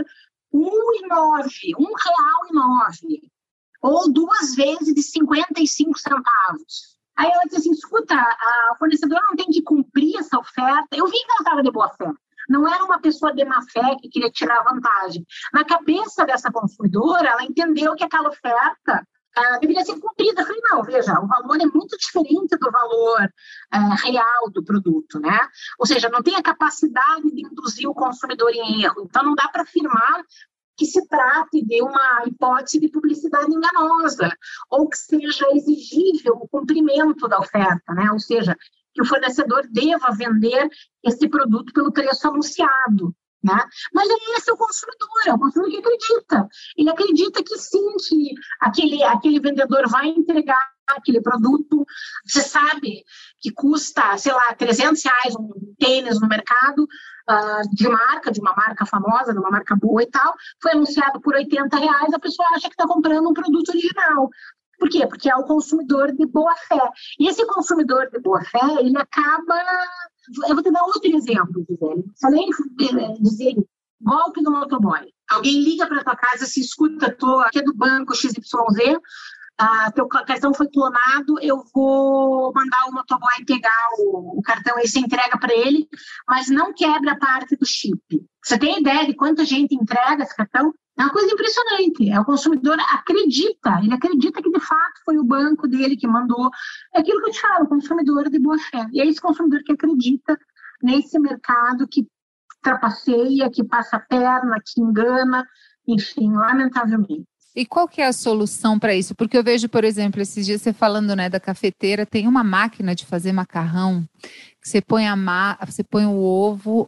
R$1,09, ou 2 vezes de 55 centavos. Aí ela disse assim, escuta, a fornecedora não tem que cumprir essa oferta. Eu vi que ela estava de boa fé. Não era uma pessoa de má fé que queria tirar vantagem. Na cabeça dessa consumidora, ela entendeu que aquela oferta deveria ser cumprida. Eu falei, não, veja, o valor é muito diferente do valor real do produto, né? Ou seja, não tem a capacidade de induzir o consumidor em erro. Então, não dá para afirmar que se trate de uma hipótese de publicidade enganosa, ou que seja exigível o cumprimento da oferta, né? Ou seja, que o fornecedor deva vender esse produto pelo preço anunciado, né? Mas esse é o consumidor que acredita. Ele acredita que sim, que aquele vendedor vai entregar aquele produto. Você sabe que custa, sei lá, R$300 um tênis no mercado, de uma marca famosa, de uma marca boa e tal, foi anunciado por R$80, a pessoa acha que está comprando um produto original. Por quê? Porque é o consumidor de boa fé. E esse consumidor de boa fé, ele acaba... Eu vou te dar outro exemplo, Gisele. Além de dizer golpe do motoboy. Alguém liga para a tua casa e se escuta, estou aqui do banco XYZ, teu cartão foi clonado, eu vou mandar o motoboy pegar o cartão e você entrega para ele, mas não quebra a parte do chip. Você tem ideia de quanta gente entrega esse cartão? É uma coisa impressionante. O consumidor ele acredita que de fato foi o banco dele que mandou. É aquilo que eu te falo, o consumidor de boa fé. E é esse consumidor que acredita nesse mercado que trapaceia, que passa a perna, que engana, enfim, lamentavelmente. E qual que é a solução para isso? Porque eu vejo, por exemplo, esses dias você falando, né, da cafeteira, tem uma máquina de fazer macarrão, que você põe você põe o ovo,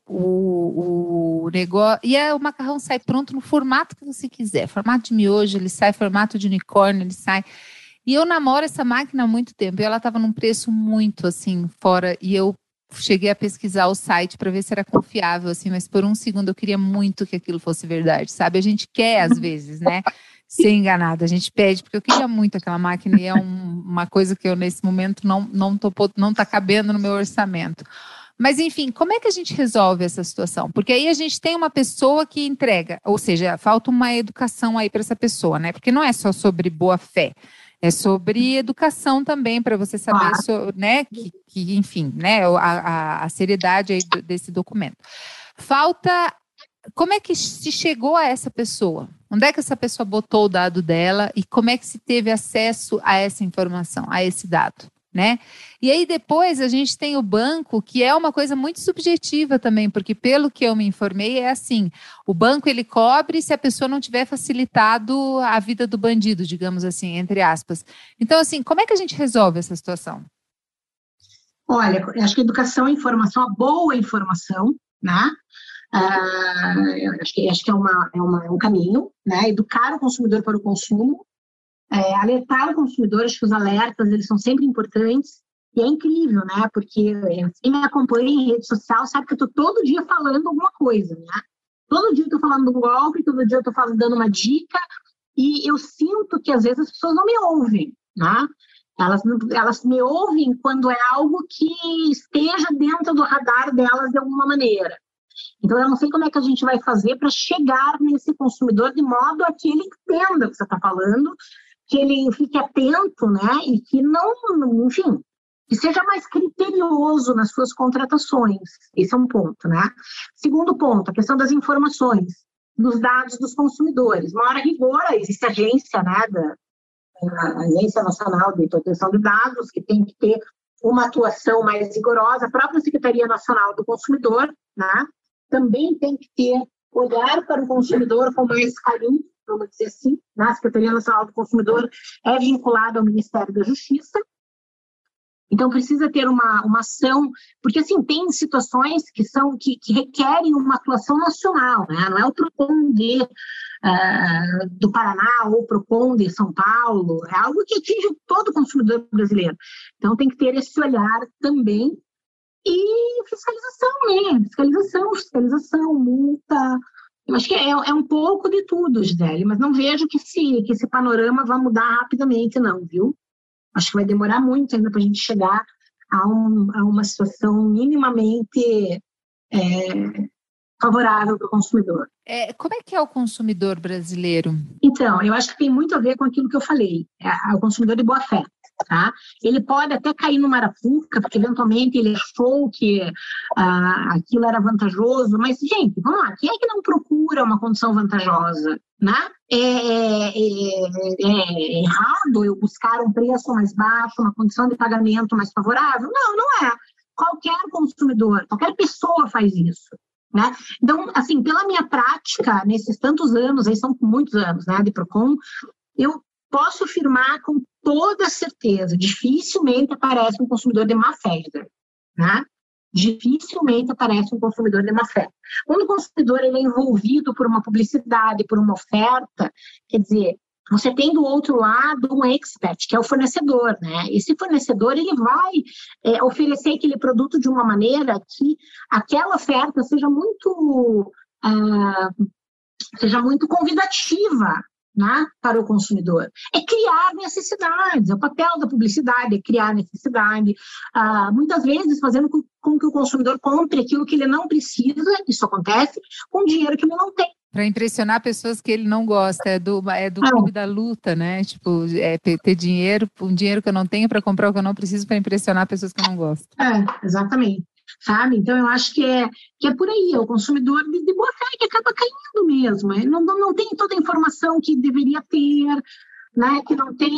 o negócio, e o macarrão sai pronto no formato que você quiser. Formato de miojo, ele sai, formato de unicórnio, ele sai. E eu namoro essa máquina há muito tempo, e ela estava num preço muito, assim, fora, e eu cheguei a pesquisar o site para ver se era confiável, assim, mas por um segundo eu queria muito que aquilo fosse verdade, sabe? A gente quer, às vezes, né, ser enganada, a gente pede, porque eu queria muito aquela máquina e é uma coisa que eu, nesse momento, não tá cabendo no meu orçamento. Mas, enfim, como é que a gente resolve essa situação? Porque aí a gente tem uma pessoa que entrega, ou seja, falta uma educação aí para essa pessoa, né? Porque não é só sobre boa fé, é sobre educação também, para você saber, né, que enfim, né, a seriedade aí desse documento. Como é que se chegou a essa pessoa? Onde é que essa pessoa botou o dado dela e como é que se teve acesso a essa informação, a esse dado? né? E aí depois a gente tem o banco, que é uma coisa muito subjetiva também, porque pelo que eu me informei é assim, o banco ele cobre se a pessoa não tiver facilitado a vida do bandido, digamos assim, entre aspas. Então assim, como é que a gente resolve essa situação? Olha, eu acho que educação e informação, a boa informação, né? Eu acho que é um caminho, né? Educar o consumidor para o consumo, alertar o consumidor, acho que os alertas, eles são sempre importantes, e é incrível, né? Porque quem me acompanha em rede social sabe que eu estou todo dia falando alguma coisa, né? Todo dia eu estou falando de um golpe, todo dia eu estou dando uma dica, e eu sinto que às vezes as pessoas não me ouvem, né? Elas me ouvem quando é algo que esteja dentro do radar delas de alguma maneira. Então, eu não sei como é que a gente vai fazer para chegar nesse consumidor de modo a que ele entenda o que você está falando, que ele fique atento, né? E que não, enfim, que seja mais criterioso nas suas contratações. Esse é um ponto, né? Segundo ponto, a questão das informações, dos dados dos consumidores. Maior rigor, existe a agência, né, a Agência Nacional de Proteção de Dados, que tem que ter uma atuação mais rigorosa, a própria Secretaria Nacional do Consumidor, né, também tem que ter olhar para o consumidor com mais carinho, vamos dizer assim, né? A Secretaria Nacional do Consumidor é vinculada ao Ministério da Justiça, então precisa ter uma ação, porque assim, tem situações que requerem uma atuação nacional, né? Não é o PROCON do Paraná ou o PROCON de São Paulo, é algo que atinge todo consumidor brasileiro. Então tem que ter esse olhar também. E fiscalização, né? Fiscalização, multa. Eu acho que é um pouco de tudo, Gisele, mas não vejo que esse panorama vai mudar rapidamente, não, viu? Acho que vai demorar muito ainda para a gente chegar a uma situação minimamente favorável para o consumidor. Como é que é o consumidor brasileiro? Então, eu acho que tem muito a ver com aquilo que eu falei, o consumidor de boa fé. Tá? Ele pode até cair numa arapuca, porque eventualmente ele achou que aquilo era vantajoso, mas, gente, vamos lá, quem é que não procura uma condição vantajosa? Né? É errado eu buscar um preço mais baixo, uma condição de pagamento mais favorável? Não, não é. Qualquer consumidor, qualquer pessoa faz isso. Né? Então, assim, pela minha prática, nesses tantos anos, aí são muitos anos, né, de PROCON, eu posso afirmar com toda certeza, dificilmente aparece um consumidor de má fé, né? Dificilmente aparece um consumidor de má fé. Quando o consumidor ele é envolvido por uma publicidade, por uma oferta, quer dizer, você tem do outro lado um expert, que é o fornecedor, né? Esse fornecedor ele vai oferecer aquele produto de uma maneira que aquela oferta seja muito convidativa, né, para o consumidor. É criar necessidades, é o papel da publicidade, é criar necessidade, muitas vezes fazendo com que o consumidor compre aquilo que ele não precisa, isso acontece, com dinheiro que ele não tem. Para impressionar pessoas que ele não gosta, é do clube da luta, né? Tipo, ter dinheiro, um dinheiro que eu não tenho para comprar o que eu não preciso para impressionar pessoas que eu não gosto. Exatamente. Sabe? Então, eu acho que é por aí, é o consumidor de boa fé que acaba caindo mesmo. Ele não tem toda a informação que deveria ter, né? Que não tem,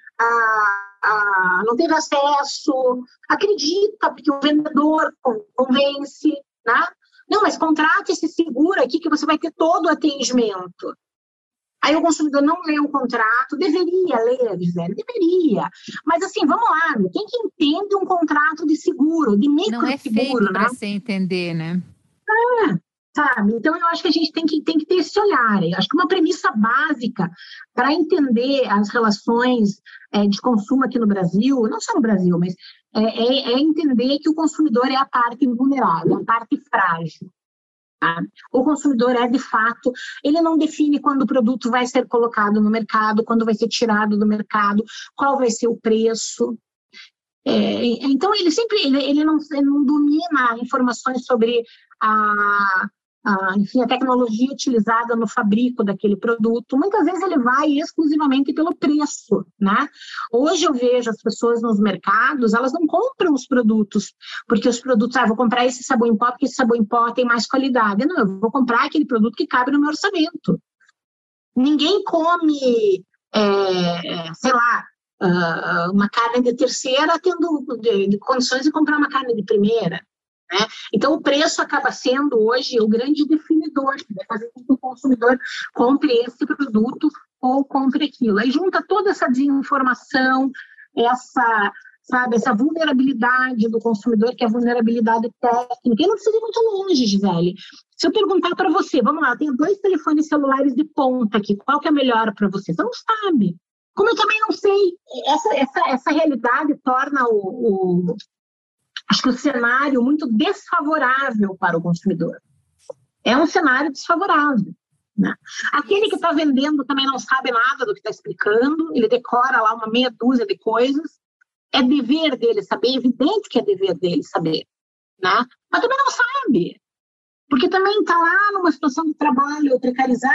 não teve acesso, acredita, porque o vendedor convence, né? Não, mas contrate esse seguro aqui que você vai ter todo o atendimento. Aí o consumidor não lê o contrato, deveria ler, Gisele, deveria. Mas assim, vamos lá, quem que entende um contrato de seguro, de microseguro, não é feito para se entender, né? Sabe? Então eu acho que a gente tem que ter esse olhar. Eu acho que uma premissa básica para entender as relações de consumo aqui no Brasil, não só no Brasil, mas é entender que o consumidor é a parte vulnerável, a parte frágil. Tá? O consumidor de fato, ele não define quando o produto vai ser colocado no mercado, quando vai ser tirado do mercado, qual vai ser o preço. Então, ele não domina informações sobre enfim, a tecnologia utilizada no fabrico daquele produto. Muitas vezes ele vai exclusivamente pelo preço, né? Hoje eu vejo as pessoas nos mercados, elas não compram os produtos, porque os produtos, vou comprar esse sabão em pó, porque esse sabão em pó tem mais qualidade. Não, eu vou comprar aquele produto que cabe no meu orçamento. Ninguém come, sei lá, uma carne de terceira tendo de condições de comprar uma carne de primeira, né? Então, o preço acaba sendo hoje o grande definidor, que vai fazer com que o consumidor compre esse produto ou compre aquilo. Aí junta toda essa desinformação, essa vulnerabilidade do consumidor, que é a vulnerabilidade técnica. E não precisa ir muito longe, Gisele. Se eu perguntar para você, vamos lá, eu tenho 2 telefones celulares de ponta aqui, qual que é melhor para você? Você não sabe. Como eu também não sei, essa realidade torna acho que o cenário muito desfavorável para o consumidor. É um cenário desfavorável, né? Aquele que está vendendo também não sabe nada do que está explicando, ele decora lá uma meia dúzia de coisas, é dever dele saber, é evidente que é dever dele saber, né? Mas também não sabe, porque também está lá numa situação de trabalho precarizada,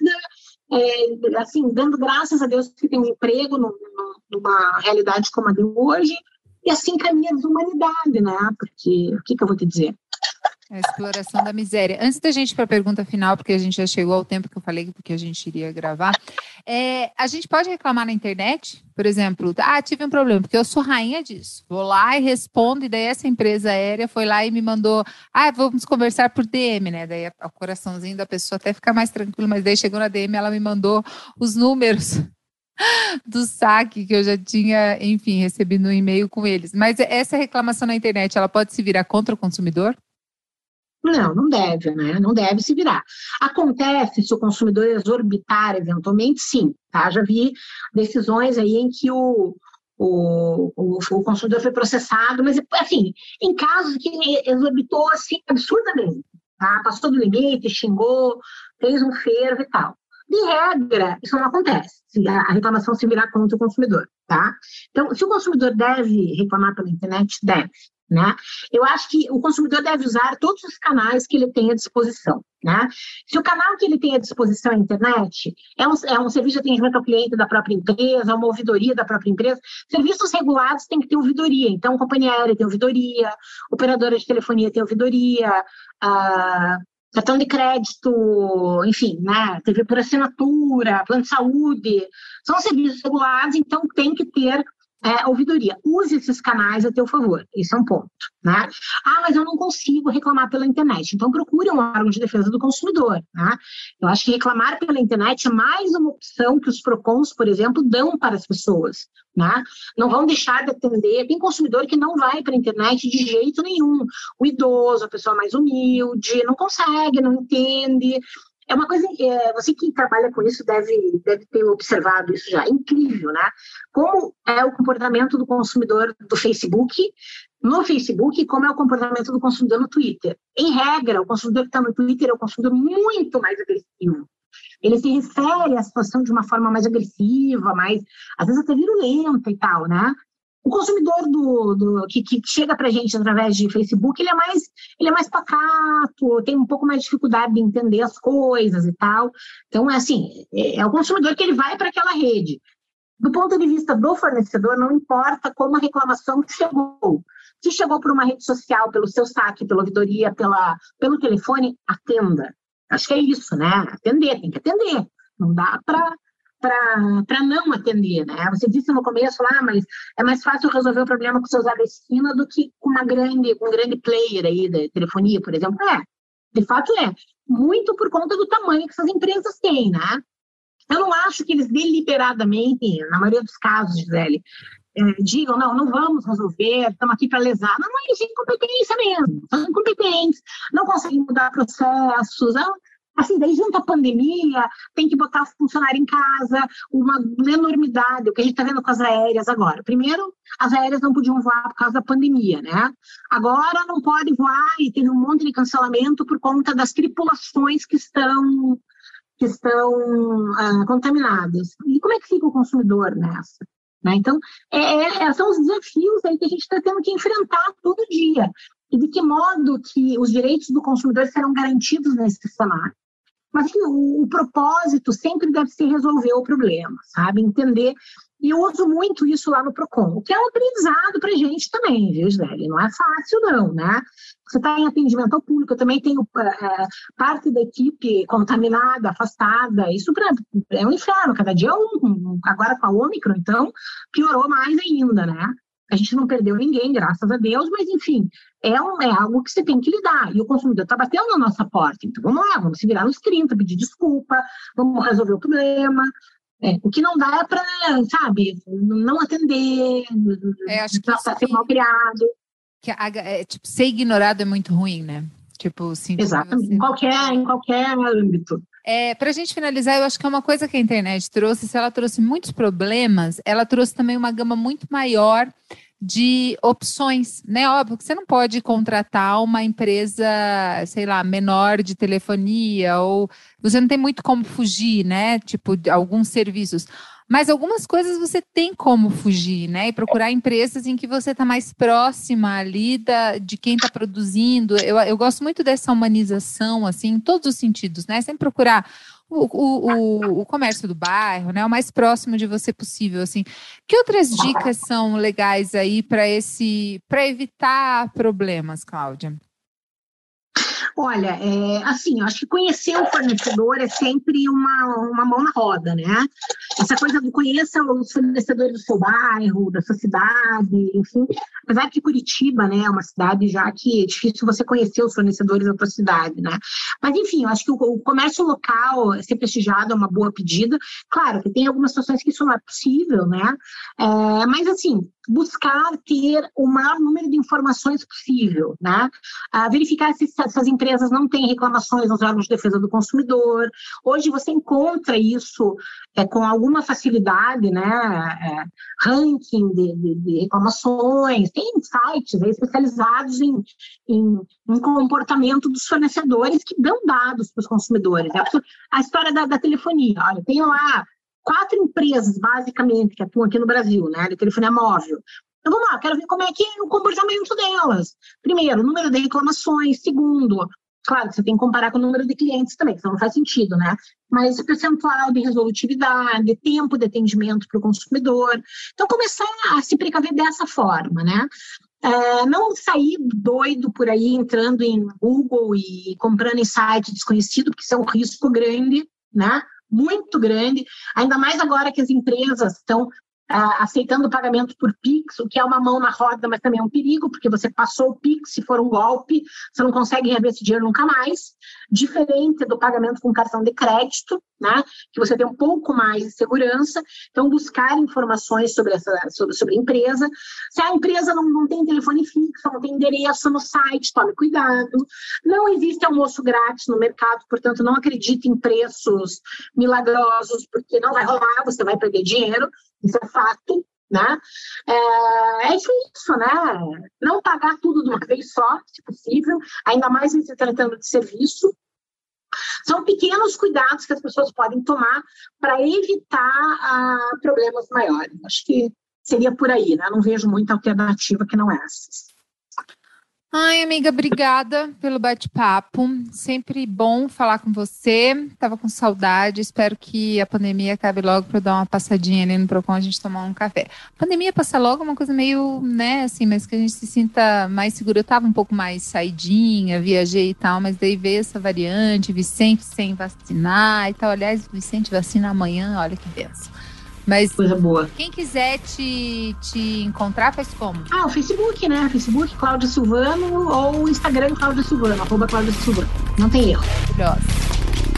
assim, dando graças a Deus que tem um emprego numa realidade como a de hoje, e assim caminha a desumanidade, né? Porque, o que eu vou te dizer? A exploração da miséria. Antes da gente ir para a pergunta final, porque a gente já chegou ao tempo que eu falei que a gente iria gravar, a gente pode reclamar na internet? Por exemplo, tive um problema, porque eu sou rainha disso. Vou lá e respondo, e daí essa empresa aérea foi lá e me mandou, vamos conversar por DM, né? Daí o coraçãozinho da pessoa até fica mais tranquilo, mas daí chegou na DM, ela me mandou os números do saque que eu já tinha, enfim, recebido um e-mail com eles. Mas essa reclamação na internet, ela pode se virar contra o consumidor? Não deve, né? Não deve se virar. Acontece se o consumidor exorbitar eventualmente, sim, tá? Já vi decisões aí em que o consumidor foi processado, mas, assim, em casos que ele exorbitou, assim, absurdamente, tá? Passou do limite, xingou, fez um fervo e tal. De regra, isso não acontece, se a reclamação se virar contra o consumidor, tá? Então, se o consumidor deve reclamar pela internet, deve, né? Eu acho que o consumidor deve usar todos os canais que ele tem à disposição, né? Se o canal que ele tem à disposição é a internet, é um serviço de atendimento ao cliente da própria empresa, é uma ouvidoria da própria empresa, serviços regulados têm que ter ouvidoria, então companhia aérea tem ouvidoria, operadora de telefonia tem ouvidoria, cartão de crédito, enfim, né? TV por assinatura, plano de saúde, são serviços regulados, então tem que ter ouvidoria. Use esses canais a teu favor, isso é um ponto, né? Mas eu não consigo reclamar pela internet, então procure um órgão de defesa do consumidor, né? Eu acho que reclamar pela internet é mais uma opção que os PROCONs, por exemplo, dão para as pessoas, né? Não vão deixar de atender. Tem consumidor que não vai para a internet de jeito nenhum, o idoso, a pessoa mais humilde, não consegue, não entende. É uma coisa, você que trabalha com isso deve ter observado isso já, é incrível, né? Como é o comportamento do consumidor do Facebook, no Facebook, e como é o comportamento do consumidor no Twitter. Em regra, o consumidor que está no Twitter é um consumidor muito mais agressivo. Ele se refere à situação de uma forma mais agressiva, mais, às vezes até virulenta e tal, né? O consumidor que chega para a gente através de Facebook, ele é mais pacato, tem um pouco mais de dificuldade de entender as coisas e tal. Então, é o consumidor que ele vai para aquela rede. Do ponto de vista do fornecedor, não importa como a reclamação chegou. Se chegou por uma rede social, pelo seu saque, pela ouvidoria, pelo telefone, atenda. Acho que é isso, né? Atender, tem que atender. Não dá para não atender, né? Você disse no começo lá, mas é mais fácil resolver o problema com o seu Zé da esquina do que com um grande player aí da telefonia, por exemplo. De fato muito por conta do tamanho que essas empresas têm, né? Eu não acho que eles deliberadamente, na maioria dos casos, Gisele, digam, não vamos resolver, estamos aqui para lesar. Não, eles têm incompetência mesmo, são incompetentes, não conseguem mudar processos, assim, daí junto à pandemia, tem que botar o funcionário em casa, uma enormidade, o que a gente está vendo com as aéreas agora. Primeiro, as aéreas não podiam voar por causa da pandemia, né? Agora não pode voar e teve um monte de cancelamento por conta das tripulações que estão contaminadas. E como é que fica o consumidor nessa? Né? Então, são os desafios aí que a gente está tendo que enfrentar todo dia. E de que modo que os direitos do consumidor serão garantidos nesse cenário. Mas que o propósito sempre deve ser resolver o problema, sabe? Entender. E eu uso muito isso lá no Procon, o que é um aprendizado para a gente também, viu, Gisele? Não é fácil, não, né? Você está em atendimento ao público, eu também tenho parte da equipe contaminada, afastada, isso é um inferno, cada dia é agora com a Ômicron, então, piorou mais ainda, né? A gente não perdeu ninguém, graças a Deus, mas, enfim, é algo que você tem que lidar. E o consumidor está batendo na nossa porta. Então, vamos lá, vamos se virar nos 30, pedir desculpa, vamos resolver o problema. O que não dá é para, sabe, não atender, acho que ser mal criado. Tipo, ser ignorado é muito ruim, né? Tipo, sim. Exatamente, em qualquer âmbito. Para a gente finalizar, eu acho que é uma coisa que a internet trouxe, se ela trouxe muitos problemas, ela trouxe também uma gama muito maior de opções, né? Óbvio que você não pode contratar uma empresa, sei lá, menor de telefonia, ou você não tem muito como fugir, né? Tipo, de alguns serviços. Mas algumas coisas você tem como fugir, né? E procurar empresas em que você está mais próxima ali de quem está produzindo. Eu gosto muito dessa humanização, assim, em todos os sentidos, né? Sempre procurar o comércio do bairro, né? O mais próximo de você possível, assim. Que outras dicas são legais aí para evitar problemas, Cláudia? Olha, assim, eu acho que conhecer o fornecedor é sempre uma mão na roda, né? Essa coisa do conheça os fornecedores do seu bairro, da sua cidade, enfim. Apesar que Curitiba, né, é uma cidade já que é difícil você conhecer os fornecedores da sua cidade, né? Mas, enfim, eu acho que o comércio local ser prestigiado é uma boa pedida. Claro que tem algumas situações que isso não é possível, né? Mas, assim, buscar ter o maior número de informações possível, né? Verificar se essas empresas não têm reclamações nos órgãos de defesa do consumidor. Hoje você encontra isso com alguma facilidade, né? Ranking de reclamações, tem sites especializados em comportamento dos fornecedores que dão dados para os consumidores. A história da telefonia, olha, tem lá 4 empresas, basicamente, que atuam aqui no Brasil, né, de telefonia móvel. Então, vamos lá, quero ver como é que é o comportamento delas. Primeiro, o número de reclamações. Segundo, claro, você tem que comparar com o número de clientes também, senão não faz sentido, né? Mas o percentual de resolutividade, tempo de atendimento para o consumidor. Então, começar a se precaver dessa forma, né? Não sair doido por aí, entrando em Google e comprando em site desconhecido, porque isso é um risco grande, né? Muito grande, ainda mais agora que as empresas estão aceitando o pagamento por Pix, o que é uma mão na roda, mas também é um perigo, porque você passou o Pix, se for um golpe, você não consegue rever esse dinheiro nunca mais, diferente do pagamento com cartão de crédito, né, que você tem um pouco mais de segurança. Então, buscar informações sobre a empresa. Se a empresa não tem telefone fixo, não tem endereço no site, tome cuidado. Não existe almoço grátis no mercado, portanto, não acredite em preços milagrosos, porque não vai rolar, você vai perder dinheiro. Isso é fato, né? É isso, né? Não pagar tudo de uma vez só, se possível, ainda mais se tratando de serviço. São pequenos cuidados que as pessoas podem tomar para evitar problemas maiores. Acho que seria por aí, né? Não vejo muita alternativa que não essas. Ai, amiga, obrigada pelo bate-papo. Sempre bom falar com você. Tava com saudade. Espero que a pandemia acabe logo para eu dar uma passadinha ali no Procon, a gente tomar um café. A pandemia passa logo, é uma coisa meio, né, assim, mas que a gente se sinta mais seguro. Eu tava um pouco mais saidinha, viajei e tal, mas daí veio essa variante, Vicente sem vacinar e tal. Aliás, Vicente vacina amanhã, olha que benção. Mas coisa boa. Quem quiser te encontrar, faz como? O Facebook, né? Facebook, Cláudia Silvano, ou o Instagram, Cláudia Silvano, @Cláudia Silvano. Não tem erro. Maravilhosa.